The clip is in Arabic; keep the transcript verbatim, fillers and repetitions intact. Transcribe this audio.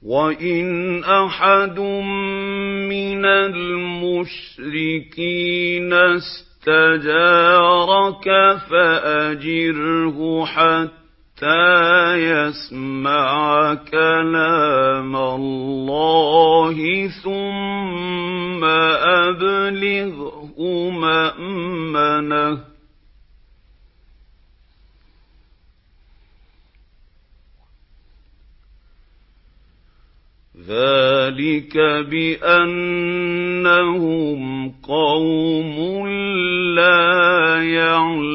وَإِنْ أَحَدٌ مِّنَ الْمُشْرِكِينَ اسْتَجَارَكَ فَأَجِرْهُ حَتَّىٰ يَسْمَعَ كَلَامَ اللَّهِ ثُمَّ أَبْلِغْهُ مَأْمَنَهُ ۚ ذَٰلِكَ بِأَنَّهُمْ قَوْمٌ لَّا يَعْلَمُونَ.